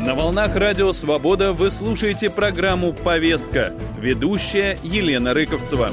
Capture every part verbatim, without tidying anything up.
На волнах Радио Свобода вы слушаете программу «Повестка». Ведущая Елена Рыковцева.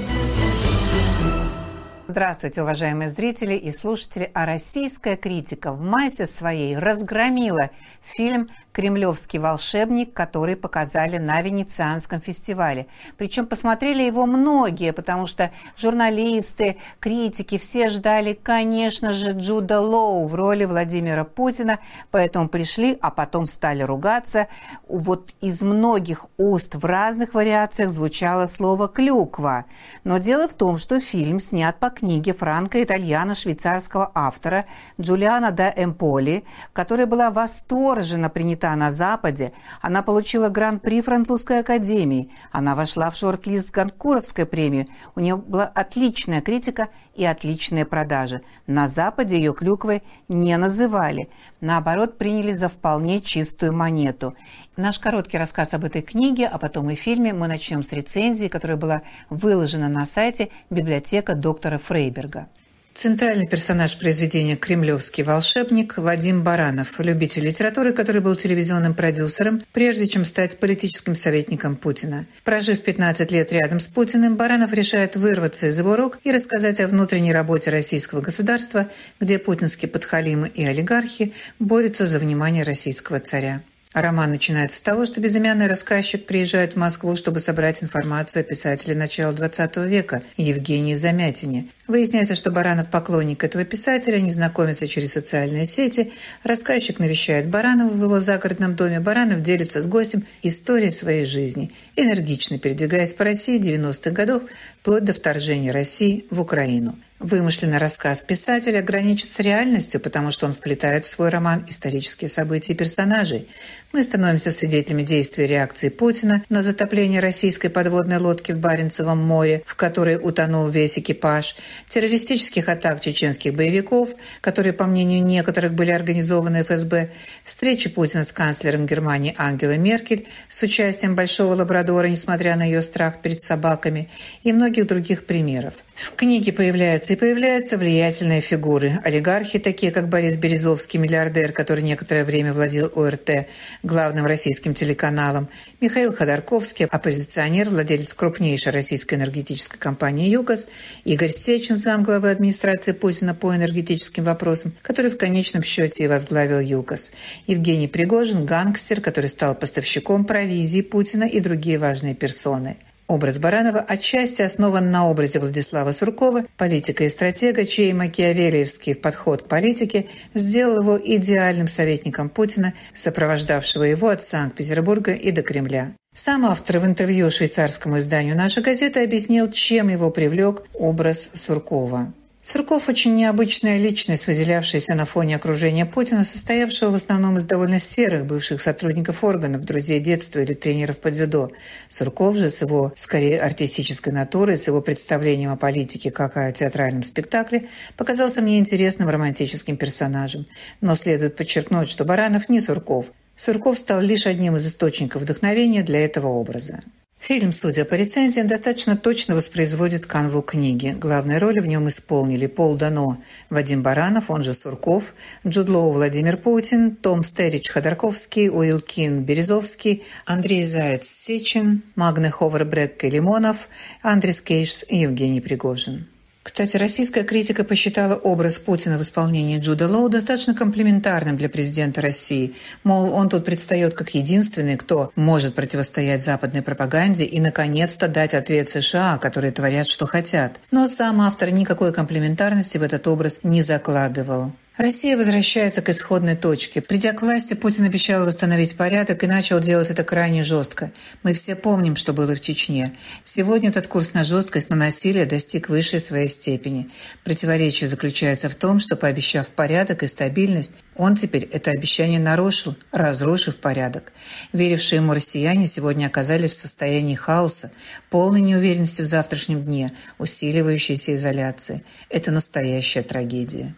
Здравствуйте, уважаемые зрители и слушатели. А российская критика в массе своей разгромила фильм «Кремлевский волшебник», который показали на Венецианском фестивале. Причем посмотрели его многие, потому что журналисты, критики все ждали, конечно же, Джуда Лоу в роли Владимира Путина, поэтому пришли, а потом стали ругаться. Вот из многих уст в разных вариациях звучало слово «клюква». Но дело в том, что фильм снят по книге франко-итальяно-швейцарского автора Джулиано да Эмполи, которая была восторженно принята на Западе. Она получила гран-при Французской академии. Она вошла в шорт-лист Гонкуровской премии. У нее была отличная критика и отличные продажи. На Западе ее клюквой не называли. Наоборот, приняли за вполне чистую монету. Наш короткий рассказ об этой книге, а потом и фильме мы начнем с рецензии, которая была выложена на сайте «Библиотека доктора Фрейберга». Центральный персонаж произведения «Кремлевский волшебник» Вадим Баранов, любитель литературы, который был телевизионным продюсером, прежде чем стать политическим советником Путина. Прожив пятнадцать лет рядом с Путиным, Баранов решает вырваться из его рук и рассказать о внутренней работе российского государства, где путинские подхалимы и олигархи борются за внимание российского царя. Роман начинается с того, что безымянный рассказчик приезжает в Москву, чтобы собрать информацию о писателе начала двадцатого века Евгении Замятине. Выясняется, что Баранов поклонник этого писателя, они знакомятся через социальные сети. Рассказчик навещает Баранова в его загородном доме. Баранов делится с гостем историей своей жизни, энергично передвигаясь по России девяностых годов, вплоть до вторжения России в Украину. Вымышленный рассказ писателя граничит с реальностью, потому что он вплетает в свой роман исторические события и персонажей. Мы становимся свидетелями действий и реакции Путина на затопление российской подводной лодки в Баренцевом море, в которой утонул весь экипаж, террористических атак чеченских боевиков, которые, по мнению некоторых, были организованы эф эс бэ, встречи Путина с канцлером Германии Ангелой Меркель с участием большого лабрадора, несмотря на ее страх перед собаками, и многих других примеров. В книге появляются и появляются влиятельные фигуры. Олигархи, такие как Борис Березовский, миллиардер, который некоторое время владел о эр тэ, главным российским телеканалом, Михаил Ходорковский, оппозиционер, владелец крупнейшей российской энергетической компании «ЮКОС», Игорь Сечин, замглавы администрации Путина по энергетическим вопросам, который в конечном счете и возглавил ЮКОС, Евгений Пригожин, гангстер, который стал поставщиком провизии Путина, и другие важные персоны. Образ Баранова отчасти основан на образе Владислава Суркова, политика и стратега, чей макиавеллиевский подход к политике сделал его идеальным советником Путина, сопровождавшего его от Санкт-Петербурга и до Кремля. Сам автор в интервью швейцарскому изданию «Наша газета» объяснил, чем его привлек образ Суркова. Сурков – очень необычная личность, выделявшаяся на фоне окружения Путина, состоявшего в основном из довольно серых бывших сотрудников органов, друзей детства или тренеров по дзюдо. Сурков же с его, скорее, артистической натурой, с его представлением о политике как о театральном спектакле, показался мне интересным романтическим персонажем. Но следует подчеркнуть, что Баранов не Сурков. Сурков стал лишь одним из источников вдохновения для этого образа. Фильм, судя по рецензиям, достаточно точно воспроизводит канву книги. Главные роли в нем исполнили Пол Дано, Вадим Баранов, он же Сурков, Джуд Лоу, Владимир Путин, Том Стерич, Ходорковский, Уилл Кин, Березовский, Андрей Заяц, Сечин, Магне Ховер, Брекке, Лимонов, Андрес Кейшс и Евгений Пригожин. Кстати, российская критика посчитала образ Путина в исполнении Джуда Лоу достаточно комплиментарным для президента России. Мол, он тут предстает как единственный, кто может противостоять западной пропаганде и, наконец-то, дать ответ США, которые творят, что хотят. Но сам автор никакой комплиментарности в этот образ не закладывал. Россия возвращается к исходной точке. Придя к власти, Путин обещал восстановить порядок и начал делать это крайне жестко. Мы все помним, что было в Чечне. Сегодня этот курс на жесткость, на насилие достиг высшей своей степени. Противоречие заключается в том, что, пообещав порядок и стабильность, он теперь это обещание нарушил, разрушив порядок. Верившие ему россияне сегодня оказались в состоянии хаоса, полной неуверенности в завтрашнем дне, усиливающейся изоляции. Это настоящая трагедия.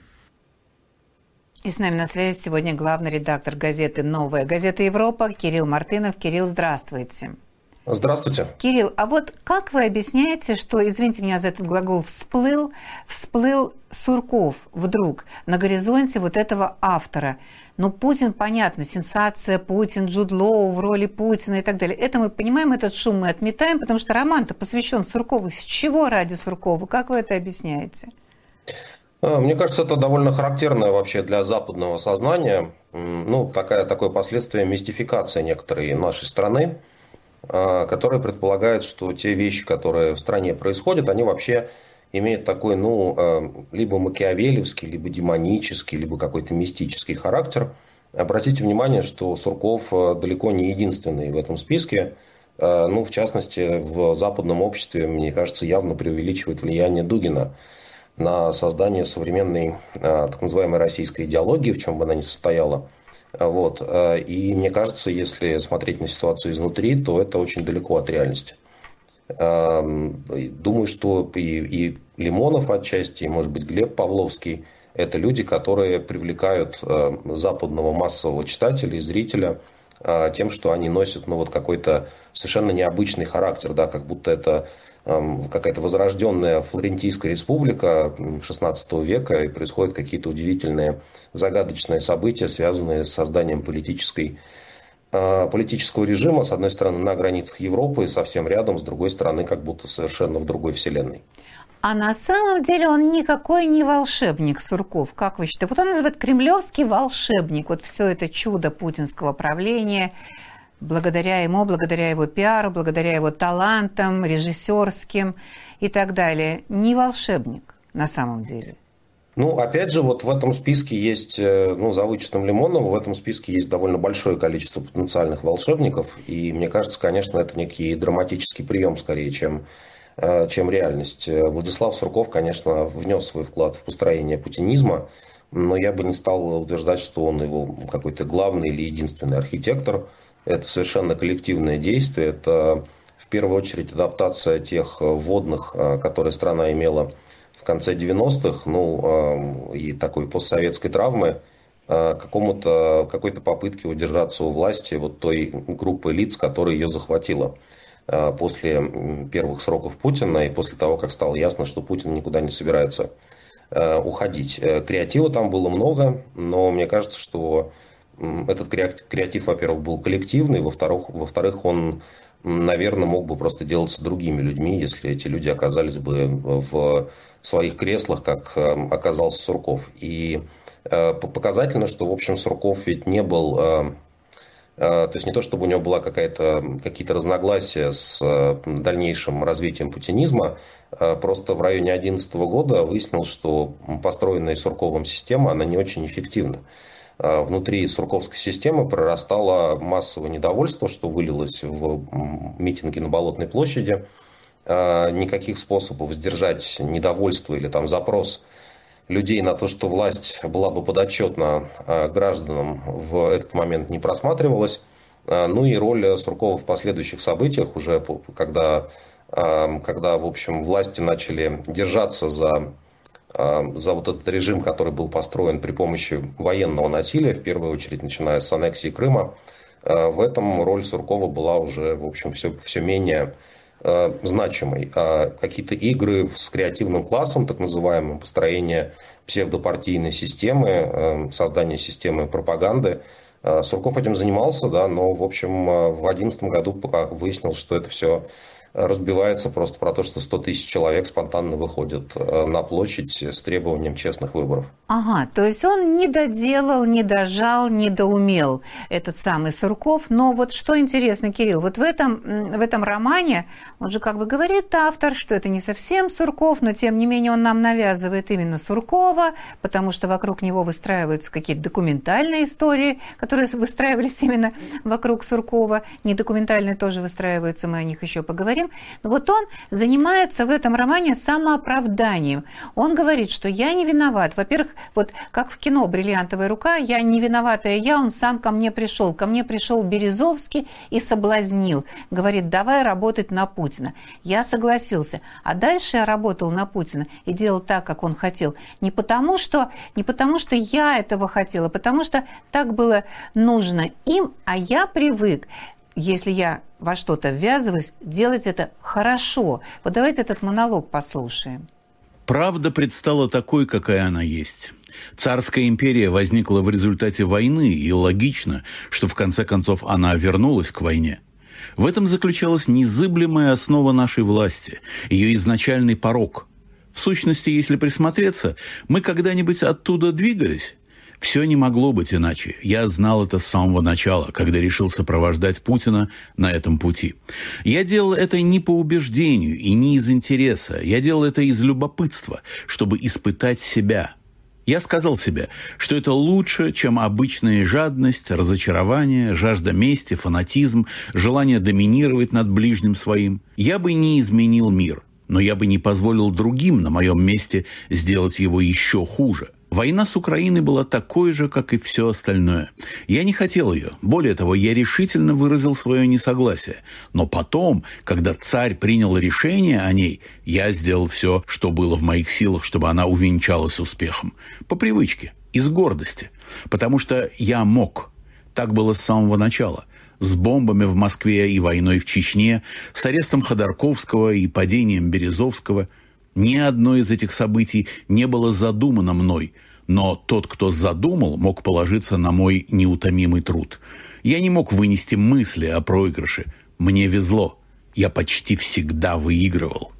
И с нами на связи сегодня главный редактор газеты «Новая газета Европа» Кирилл Мартынов. Кирилл, здравствуйте. Здравствуйте. Кирилл, а вот как вы объясняете, что, извините меня за этот глагол, всплыл, всплыл Сурков вдруг на горизонте вот этого автора? Ну, Путин, понятно, сенсация, Путин, Джуд Лоу в роли Путина и так далее. Это мы понимаем, этот шум мы отметаем, потому что роман-то посвящен Суркову. С чего ради Суркова? Как вы это объясняете? Мне кажется, это довольно характерное вообще для западного сознания. Ну, такая, такое последствие мистификации некоторой нашей страны, которая предполагает, что те вещи, которые в стране происходят, они вообще имеют такой, ну, либо макиавелевский, либо демонический, либо какой-то мистический характер. Обратите внимание, что Сурков далеко не единственный в этом списке. Ну, в частности, в западном обществе, мне кажется, явно преувеличивает влияние Дугина на создание современной так называемой российской идеологии, в чем бы она ни состояла. Вот. И мне кажется, если смотреть на ситуацию изнутри, то это очень далеко от реальности. Думаю, что и, и Лимонов отчасти, и, может быть, Глеб Павловский – это люди, которые привлекают западного массового читателя и зрителя тем, что они носят, ну, вот какой-то совершенно необычный характер, да, как будто это какая-то возрожденная Флорентийская республика шестнадцатого века, и происходят какие-то удивительные загадочные события, связанные с созданием политической, политического режима, с одной стороны, на границах Европы, совсем рядом, с другой стороны, как будто совершенно в другой вселенной. А на самом деле он никакой не волшебник, Сурков, как вы считаете? Вот он называет кремлевский волшебник, вот все это чудо путинского правления, благодаря ему, благодаря его пиару, благодаря его талантам режиссерским и так далее. Не волшебник на самом деле. Ну, опять же, вот в этом списке есть, ну, за вычетом Лимонова, в этом списке есть довольно большое количество потенциальных волшебников. И мне кажется, конечно, это некий драматический прием скорее, чем, чем реальность. Владислав Сурков, конечно, внес свой вклад в построение путинизма, но я бы не стал утверждать, что он его какой-то главный или единственный архитектор. Это совершенно коллективное действие. Это в первую очередь адаптация тех вводных, которые страна имела в конце девяностых, ну, и такой постсоветской травмы, какому-то, какой-то попытке удержаться у власти вот той группы лиц, которая ее захватила после первых сроков Путина и после того, как стало ясно, что Путин никуда не собирается уходить. Креатива там было много, но мне кажется, что этот креатив, во-первых, был коллективный, во-вторых, во-вторых, он, наверное, мог бы просто делаться другими людьми, если эти люди оказались бы в своих креслах, как оказался Сурков. И показательно, что, в общем, Сурков ведь не был... То есть не то, чтобы у него была какая-то, какие-то разногласия с дальнейшим развитием путинизма, просто в районе две тысячи одиннадцатого года выяснилось, что построенная Сурковым система, она не очень эффективна. Внутри сурковской системы прорастало массовое недовольство, что вылилось в митинги на Болотной площади. Никаких способов сдержать недовольство или там запрос людей на то, что власть была бы подотчетна гражданам, в этот момент не просматривалась. Ну и роль Суркова в последующих событиях, уже когда, когда в общем, власти начали держаться за... за вот этот режим, который был построен при помощи военного насилия, в первую очередь, начиная с аннексии Крыма, в этом роль Суркова была уже, в общем, все, все менее значимой. А какие-то игры с креативным классом, так называемым, построение псевдопартийной системы, создание системы пропаганды, Сурков этим занимался, да, но, в общем, в две тысячи одиннадцатом году выяснилось, что это все разбивается просто про то, что сто тысяч человек спонтанно выходят на площадь с требованием честных выборов. Ага, то есть он не доделал, не дожал, не доумел этот самый Сурков. Но вот что интересно, Кирилл, вот в этом, в этом романе, он же как бы говорит автор, что это не совсем Сурков, но тем не менее он нам навязывает именно Суркова, потому что вокруг него выстраиваются какие-то документальные истории, которые выстраивались именно вокруг Суркова. Недокументальные тоже выстраиваются, мы о них еще поговорим. Но вот он занимается в этом романе самооправданием. Он говорит, что я не виноват. Во-первых, вот как в кино «Бриллиантовая рука», я не виноватая я, он сам ко мне пришел. Ко мне пришел Березовский и соблазнил. Говорит, давай работать на Путина. Я согласился. А дальше я работал на Путина и делал так, как он хотел. Не потому, что, не потому, что я этого хотела, потому что так было нужно им, а я привык. если я во что-то ввязываюсь, делать это хорошо. Вот давайте этот монолог послушаем. Правда предстала такой, какая она есть. Царская империя возникла в результате войны, и логично, что в конце концов она вернулась к войне. В этом заключалась незыблемая основа нашей власти, ее изначальный порог. В сущности, если присмотреться, мы когда-нибудь оттуда двигались? Все не могло быть иначе. Я знал это с самого начала, когда решил сопровождать Путина на этом пути. Я делал это не по убеждению и не из интереса. Я делал это из любопытства, чтобы испытать себя. Я сказал себе, что это лучше, чем обычная жадность, разочарование, жажда мести, фанатизм, желание доминировать над ближним своим. Я бы не изменил мир, но я бы не позволил другим на моем месте сделать его еще хуже. Война с Украиной была такой же, как и все остальное. Я не хотел ее. Более того, я решительно выразил свое несогласие. Но потом, когда царь принял решение о ней, я сделал все, что было в моих силах, чтобы она увенчалась успехом. По привычке, из гордости. Потому что я мог. Так было с самого начала. С бомбами в Москве и войной в Чечне, с арестом Ходорковского и падением Березовского. Ни одно из этих событий не было задумано мной, но тот, кто задумал, мог положиться на мой неутомимый труд. Я не мог вынести мысли о проигрыше. Мне везло. Я почти всегда выигрывал.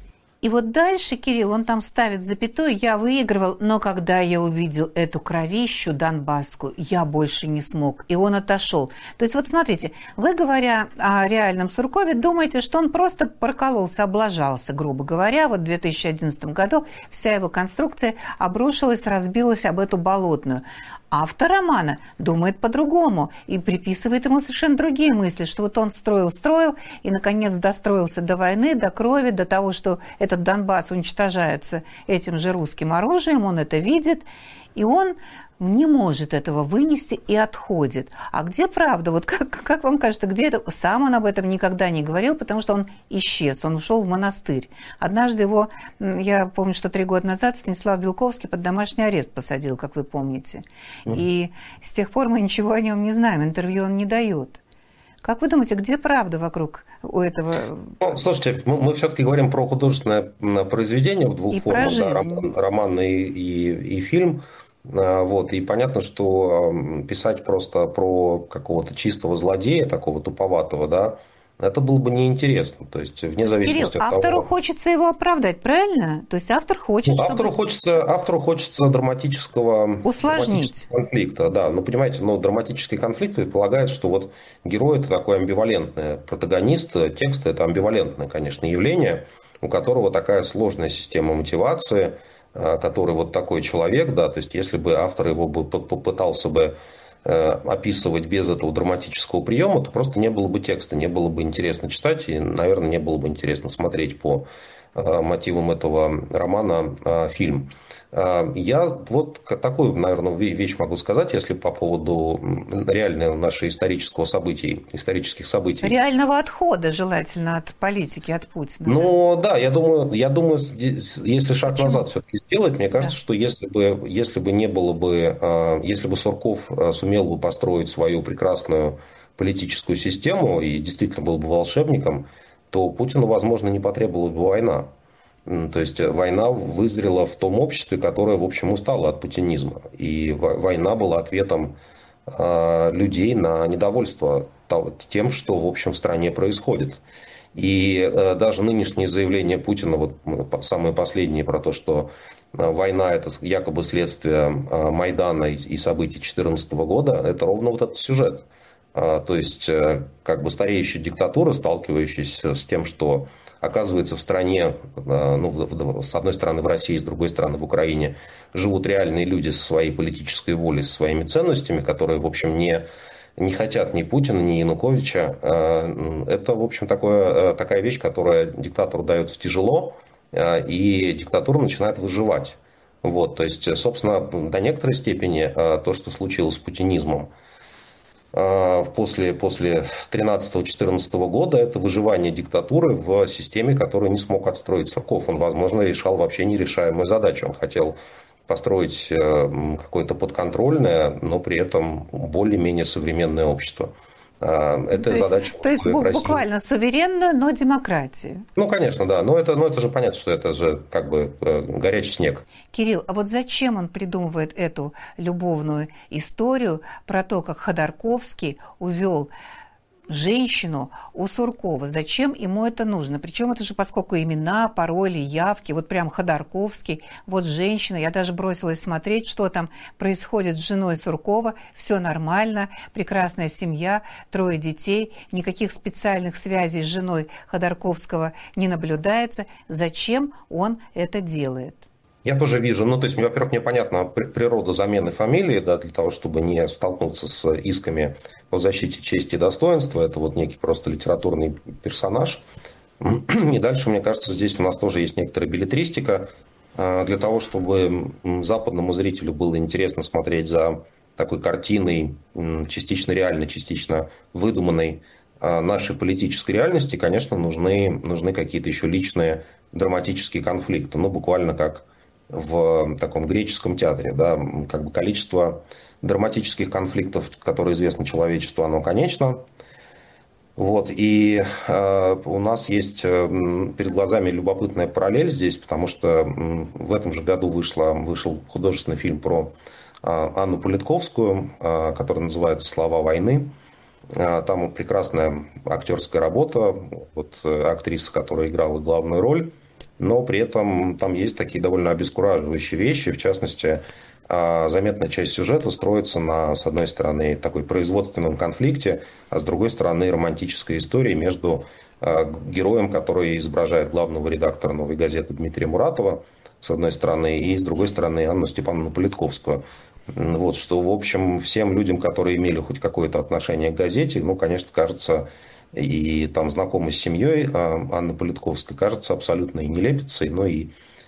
И вот дальше, Кирилл, он там ставит запятую, я выигрывал, но когда я увидел эту кровищу донбасскую, я больше не смог, и он отошел. То есть вот смотрите, вы, говоря о реальном Суркове, думаете, что он просто прокололся, облажался, грубо говоря. Вот в две тысячи одиннадцатом году вся его конструкция обрушилась, разбилась об эту болотную. Автор романа думает по-другому и приписывает ему совершенно другие мысли, что вот он строил-строил и, наконец, достроился до войны, до крови, до того, что этот Донбасс уничтожается этим же русским оружием, он это видит, и он не может этого вынести и отходит. А где правда? Вот как, как вам кажется, где это? Сам он об этом никогда не говорил, потому что он исчез, он ушел в монастырь. Однажды его, я помню, что три года назад Станислав Белковский под домашний арест посадил, как вы помните. Mm. И с тех пор мы ничего о нем не знаем, интервью он не дает. Как вы думаете, где правда вокруг у этого? Ну, слушайте, мы, мы все-таки говорим про художественное произведение в двух и формах, да, роман, роман и, и, и фильм. Вот, и понятно, что писать просто про какого-то чистого злодея, такого туповатого, да, это было бы неинтересно. То есть, вне зависимости Кирилл, от того... автору хочется его оправдать, правильно? То есть, автор хочет, ну, автору, чтобы... хочется, автору хочется драматического, усложнить. драматического конфликта. Да, ну, понимаете, ну, драматический конфликт предполагает, что вот герой – это такой амбивалентный протагонист, текст – это амбивалентное, конечно, явление, у которого такая сложная система мотивации, который вот такой человек, да, то есть если бы автор его бы попытался бы описывать без этого драматического приема, то просто не было бы текста, не было бы интересно читать и, наверное, не было бы интересно смотреть по мотивам этого романа фильм. Я вот такую, наверное, вещь могу сказать, если по поводу реального нашего исторического события, исторических событий. Реального отхода, желательно, от политики, от Путина. Ну да, да я думаю, я думаю, если шаг Почему? назад все-таки сделать, мне кажется, да. что если бы, если бы не было бы, если бы Сурков сумел бы построить свою прекрасную политическую систему и действительно был бы волшебником, то Путину, возможно, не потребовалась бы война. То есть война вызрела в том обществе, которое, в общем, устало от путинизма. И война была ответом людей на недовольство тем, что, в общем, в стране происходит. И даже нынешние заявления Путина, вот самые последние про то, что война – это якобы следствие Майдана и событий две тысячи четырнадцатого года, это ровно вот этот сюжет. То есть, как бы стареющая диктатура, сталкивающаяся с тем, что оказывается в стране, ну, с одной стороны в России, с другой стороны в Украине, живут реальные люди со своей политической волей, со своими ценностями, которые, в общем, не, не хотят ни Путина, ни Януковича. Это, в общем, такое, такая вещь, которая диктатору дается тяжело, и диктатура начинает выживать. Вот, то есть, собственно, до некоторой степени то, что случилось с путинизмом, после, после тринадцатого-четырнадцатого года, это выживание диктатуры в системе, которую не смог отстроить Сурков. Он, возможно, решал вообще нерешаемую задачу. Он хотел построить какое-то подконтрольное, но при этом более-менее современное общество. Это то задача. Есть, то есть буквально суверенную, но демократию. Ну, конечно, да. Но это, но это же понятно, что это же как бы горячий снег. Кирилл, а вот зачем он придумывает эту любовную историю про то, как Ходорковский увел женщину у Суркова? Зачем ему это нужно? Причем это же, поскольку имена, пароли, явки, вот прям Ходорковский, вот женщина, я даже бросилась смотреть, что там происходит с женой Суркова, все нормально, прекрасная семья, трое детей, никаких специальных связей с женой Ходорковского не наблюдается. Зачем он это делает? Я тоже вижу, ну, то есть, во-первых, мне понятна природа замены фамилии, да, для того, чтобы не столкнуться с исками о защите чести и достоинства. Это вот некий просто литературный персонаж. И дальше, мне кажется, здесь у нас тоже есть некоторая беллетристика. Для того, чтобы западному зрителю было интересно смотреть за такой картиной, частично реальной, частично выдуманной нашей политической реальности, конечно, нужны, нужны какие-то еще личные драматические конфликты. Ну, буквально как в таком греческом театре, да, как бы количество драматических конфликтов, которые известны человечеству, оно конечно. Вот, и э, у нас есть э, перед глазами любопытная параллель здесь, потому что э, в этом же году вышла, вышел художественный фильм про э, Анну Политковскую, э, который называется «Слова войны». Э, там прекрасная актерская работа, вот, э, актриса, которая играла главную роль. Но при этом там есть такие довольно обескураживающие вещи. В частности, заметная часть сюжета строится на, с одной стороны, такой производственном конфликте, а с другой стороны, романтической истории между героем, который изображает главного редактора «Новой газеты» Дмитрия Муратова, с одной стороны, и с другой стороны, Анну Степановну Политковскую. Вот, что, в общем, всем людям, которые имели хоть какое-то отношение к газете, ну, конечно, кажется... и там знакомый с семьей Анны Политковской, кажется абсолютной нелепицей, но и,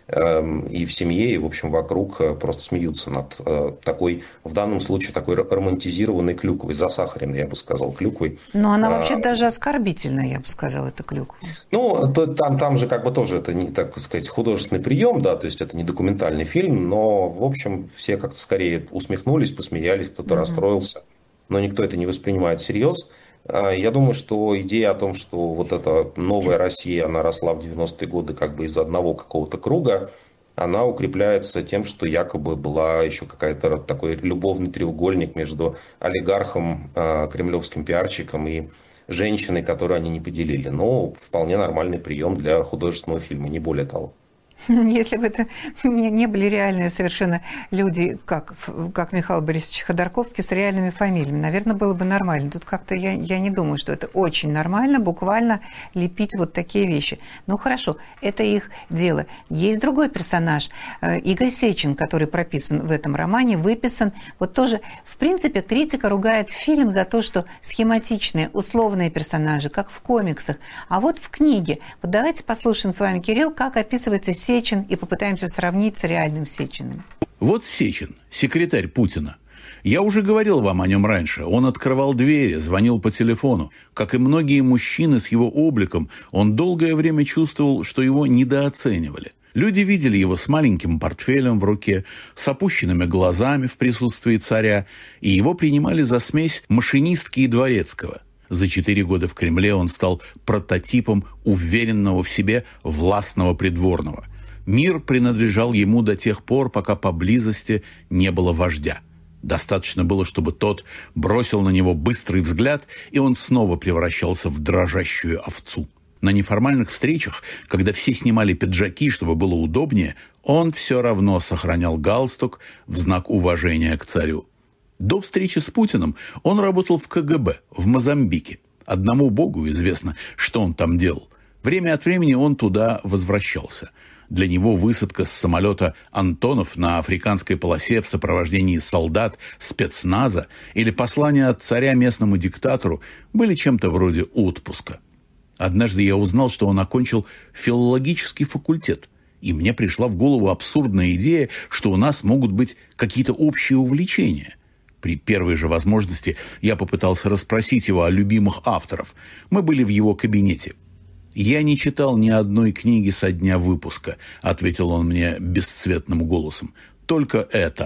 и в семье, и, в общем, вокруг просто смеются над такой, в данном случае, такой романтизированной клюквой, засахаренной, я бы сказал, клюквой. Но она вообще а, даже оскорбительная, я бы сказала, эта клюква. Ну, то, там, там же как бы тоже это, не, так сказать, художественный прием, да, то есть это не документальный фильм, но, в общем, все как-то скорее усмехнулись, посмеялись, кто-то mm-hmm. расстроился, но никто это не воспринимает всерьез. Я думаю, что идея о том, что вот эта новая Россия, она росла в девяностые годы как бы из одного какого-то круга, она укрепляется тем, что якобы была еще какая-то такой любовный треугольник между олигархом, кремлевским пиарщиком и женщиной, которую они не поделили. Но вполне нормальный прием для художественного фильма, не более того. Если бы это не, не были реальные совершенно люди, как, как Михаил Борисович Ходорковский, с реальными фамилиями, наверное, было бы нормально. Тут как-то я, я не думаю, что это очень нормально, буквально лепить вот такие вещи. Ну, хорошо, это их дело. Есть другой персонаж, Игорь Сечин, который прописан в этом романе, выписан. Вот тоже, в принципе, критика ругает фильм за то, что схематичные, условные персонажи, как в комиксах. А вот в книге, вот давайте послушаем с вами, Кирилл, как описывается Сечин, и попытаемся сравнить с реальным Сечиным. Вот Сечин, секретарь Путина. Я уже говорил вам о нем раньше. Он открывал двери, звонил по телефону. Как и многие мужчины с его обликом, он долгое время чувствовал, что его недооценивали. Люди видели его с маленьким портфелем в руке, с опущенными глазами в присутствии царя, и его принимали за смесь машинистки и дворецкого. За четыре года в Кремле он стал прототипом уверенного в себе властного придворного. Мир принадлежал ему до тех пор, пока поблизости не было вождя. Достаточно было, чтобы тот бросил на него быстрый взгляд, и он снова превращался в дрожащую овцу. На неформальных встречах, когда все снимали пиджаки, чтобы было удобнее, он все равно сохранял галстук в знак уважения к царю. До встречи с Путиным он работал в ка гэ бэ в Мозамбике. Одному богу известно, что он там делал. Время от времени он туда возвращался. Для него высадка с самолета «Антонов» на африканской полосе в сопровождении солдат спецназа или послание от царя местному диктатору были чем-то вроде отпуска. Однажды я узнал, что он окончил филологический факультет, и мне пришла в голову абсурдная идея, что у нас могут быть какие-то общие увлечения. При первой же возможности я попытался расспросить его о любимых авторах. Мы были в его кабинете. «Я не читал ни одной книги со дня выпуска», — ответил он мне бесцветным голосом. «Только это».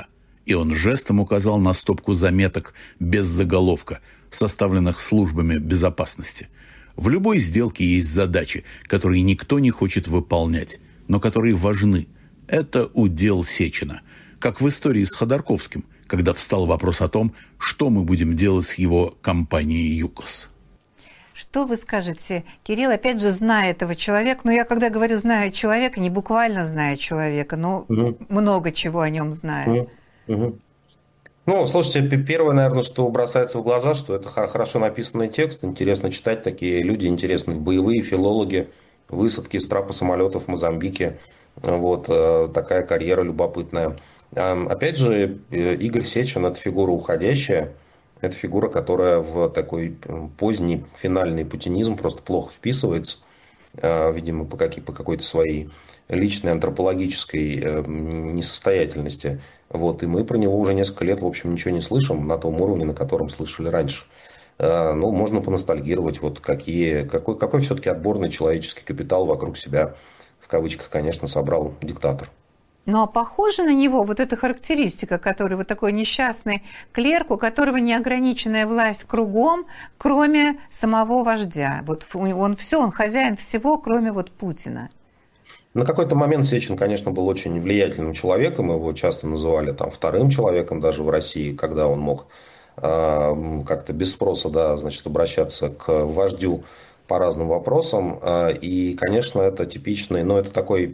И он жестом указал на стопку заметок без заголовка, составленных службами безопасности. В любой сделке есть задачи, которые никто не хочет выполнять, но которые важны. Это удел Сечина. Как в истории с Ходорковским, когда встал вопрос о том, что мы будем делать с его компанией «ЮКОС». Что вы скажете? Кирилл, опять же, зная этого человека, но я когда говорю «знаю человека», не буквально знаю человека, но угу. много чего о нем знаю. Угу. Угу. Ну, слушайте, первое, наверное, что бросается в глаза, что это хорошо написанный текст, интересно читать, такие люди интересные, боевые филологи, высадки с трапа самолетов в Мозамбике, вот, такая карьера любопытная. Опять же, Игорь Сечин – это фигура уходящая, это фигура, которая в такой поздний финальный путинизм просто плохо вписывается, видимо, по, какой- по какой-то своей личной антропологической несостоятельности. Вот, и мы про него уже несколько лет, в общем, ничего не слышим на том уровне, на котором слышали раньше. Ну, можно поностальгировать, вот какие, какой, какой все-таки отборный человеческий капитал вокруг себя, в кавычках, конечно, собрал диктатор. Ну, а похоже на него вот эта характеристика, который вот такой несчастный клерк, у которого неограниченная власть кругом, кроме самого вождя. Вот он все, он хозяин всего, кроме вот Путина. На какой-то момент Сечин, конечно, был очень влиятельным человеком, его часто называли там вторым человеком даже в России, когда он мог э, как-то без спроса, да, значит, обращаться к вождю по разным вопросам. И, конечно, это типичный, но это такой...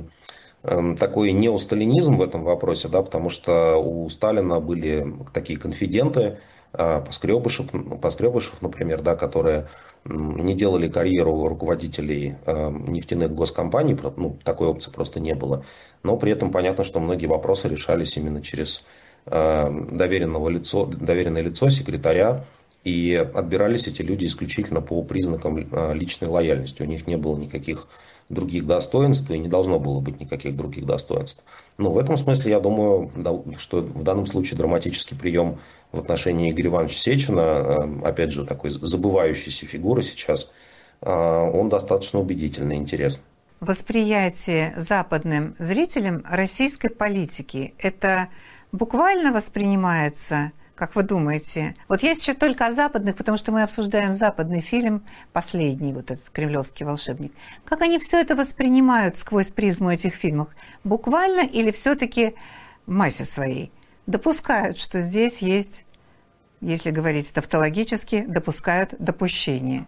такой неосталинизм в этом вопросе, да, потому что у Сталина были такие конфиденты, Поскребышев, Поскребышев, например, да, которые не делали карьеру руководителей нефтяных госкомпаний, ну, такой опции просто не было. Но при этом понятно, что многие вопросы решались именно через доверенного лицо, доверенное лицо, секретаря, и отбирались эти люди исключительно по признакам личной лояльности. У них не было никаких других достоинств, и не должно было быть никаких других достоинств. Но в этом смысле, я думаю, что в данном случае драматический прием в отношении Игоря Ивановича Сечина, опять же, такой забывающейся фигуры сейчас, он достаточно убедительный и интересный. Восприятие западным зрителям российской политики – это буквально воспринимается, как вы думаете? Вот я сейчас только о западных, потому что мы обсуждаем западный фильм, последний, вот этот «Кремлевский волшебник». Как они все это воспринимают сквозь призму этих фильмов? Буквально или все-таки в массе своей допускают, что здесь есть, если говорить тавтологически, допускают допущение?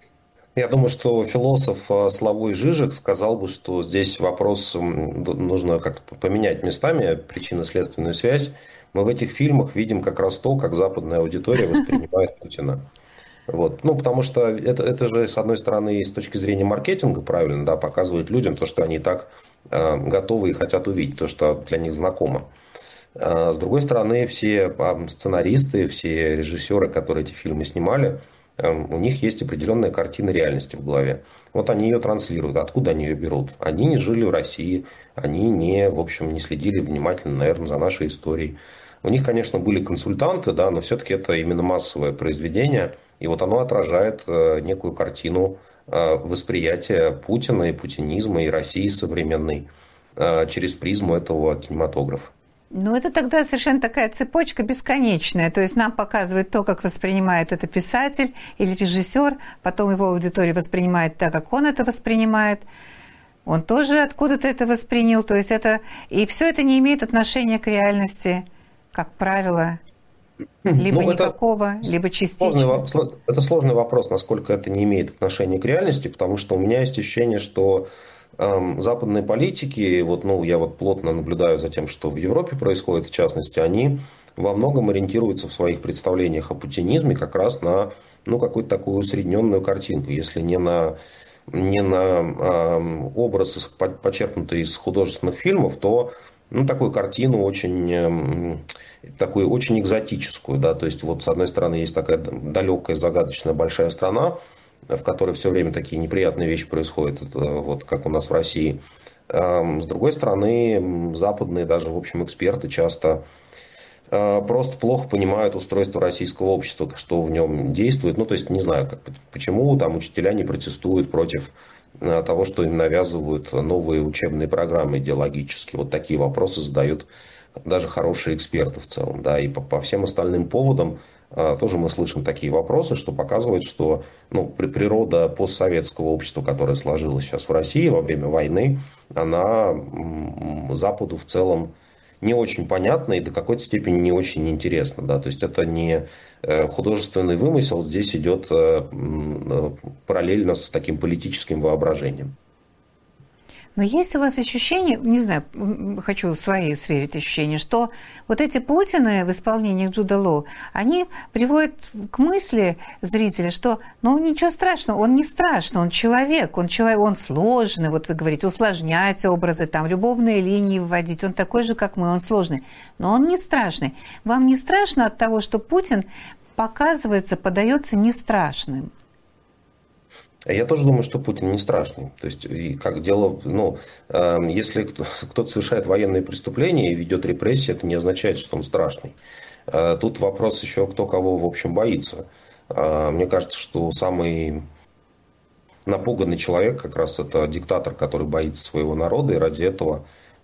Я думаю, что философ Славой Жижик сказал бы, что здесь вопрос нужно как-то поменять местами, причинно-следственную связь. Мы в этих фильмах видим как раз то, как западная аудитория воспринимает Путина. Вот. Ну, потому что это, это же, с одной стороны, с точки зрения маркетинга правильно, да, показывает людям то, что они и так э, готовы и хотят увидеть, то, что для них знакомо. А с другой стороны, все сценаристы, все режиссеры, которые эти фильмы снимали, э, у них есть определенная картина реальности в голове. Вот они ее транслируют. Откуда они ее берут? Они не жили в России, они не, в общем, не следили внимательно, наверное, за нашей историей. У них, конечно, были консультанты, да, но все-таки это именно массовое произведение. И вот оно отражает некую картину восприятия Путина и путинизма, и России современной через призму этого кинематографа. Ну, это тогда совершенно такая цепочка бесконечная. То есть нам показывают то, как воспринимает это писатель или режиссер, потом его аудитория воспринимает так, как он это воспринимает. Он тоже откуда-то это воспринял. То есть это... И все это не имеет отношения к реальности, как правило, либо ну, никакого, либо частично. Сложный, это сложный вопрос, насколько это не имеет отношения к реальности, потому что у меня есть ощущение, что э, западные политики, вот, ну, я вот плотно наблюдаю за тем, что в Европе происходит, в частности, они во многом ориентируются в своих представлениях о путинизме как раз на ну, какую-то такую усредненную картинку, если не на, не на э, образ, почерпнутый из художественных фильмов, то ну, такую картину очень, такую очень экзотическую, да, то есть вот с одной стороны есть такая далекая, загадочная большая страна, в которой все время такие неприятные вещи происходят, вот как у нас в России. С другой стороны, западные даже, в общем, эксперты часто просто плохо понимают устройство российского общества, что в нем действует. Ну, то есть, не знаю, как, почему там учителя не протестуют против того, что им навязывают новые учебные программы идеологические. Вот такие вопросы задают даже хорошие эксперты в целом, да, и по, по всем остальным поводам тоже мы слышим такие вопросы, что показывает, что ну, природа постсоветского общества, которое сложилось сейчас в России во время войны, она Западу в целом не очень понятна и до какой-то степени не очень интересна. Да? То есть это не художественный вымысел, здесь идет параллельно с таким политическим воображением. Но есть у вас ощущение, не знаю, хочу свои сверить ощущения, что вот эти Путины в исполнении Джуда Лоу, они приводят к мысли зрителя, что ну ничего страшного, он не страшный, он человек, он человек, он сложный, вот вы говорите, усложнять образы, там любовные линии вводить, он такой же, как мы, он сложный, но он не страшный. Вам не страшно от того, что Путин показывается, подается не страшным? Я тоже думаю, что Путин не страшный. То есть, и как дело, ну, э, если кто-то совершает военные преступления и ведет репрессии, это не означает, что он страшный. Э, тут вопрос еще, кто кого, в общем, боится. Э, мне кажется, что самый напуганный человек как раз это диктатор, который боится своего народа, и ради этого,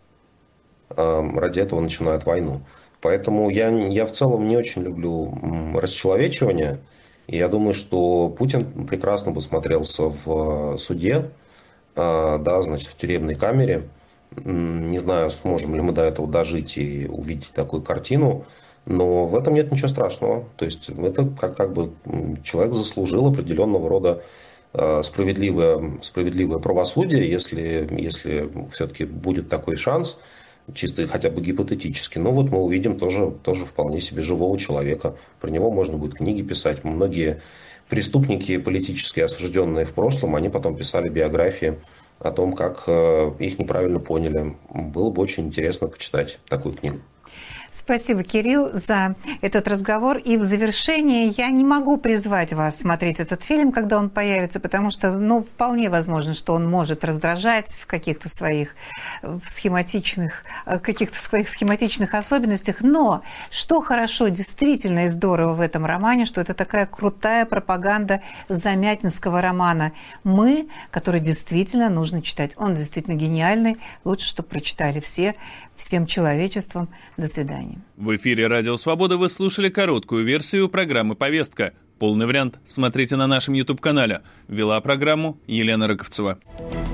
э, ради этого начинает войну. Поэтому я, я в целом не очень люблю расчеловечивание. И я думаю, что Путин прекрасно бы смотрелся в суде, да, значит, в тюремной камере. Не знаю, сможем ли мы до этого дожить и увидеть такую картину, но в этом нет ничего страшного. То есть это как, как бы человек заслужил определенного рода справедливое, справедливое правосудие, если, если все-таки будет такой шанс, чисто хотя бы гипотетически. Но вот мы увидим тоже, тоже вполне себе живого человека. Про него можно будет книги писать. Многие преступники, политически осужденные в прошлом, они потом писали биографии о том, как их неправильно поняли. Было бы очень интересно почитать такую книгу. Спасибо, Кирилл, за этот разговор. И в завершение я не могу призвать вас смотреть этот фильм, когда он появится, потому что, ну, вполне возможно, что он может раздражать в каких-то своих схематичных, каких-то своих схематичных особенностях. Но что хорошо, действительно и здорово в этом романе, что это такая крутая пропаганда замятинского романа «Мы», который действительно нужно читать. Он действительно гениальный. Лучше, чтобы прочитали все, всем человечеством. До свидания. В эфире «Радио Свобода» вы слушали короткую версию программы «Повестка». Полный вариант смотрите на нашем YouTube-канале. Вела программу Елена Рыковцева.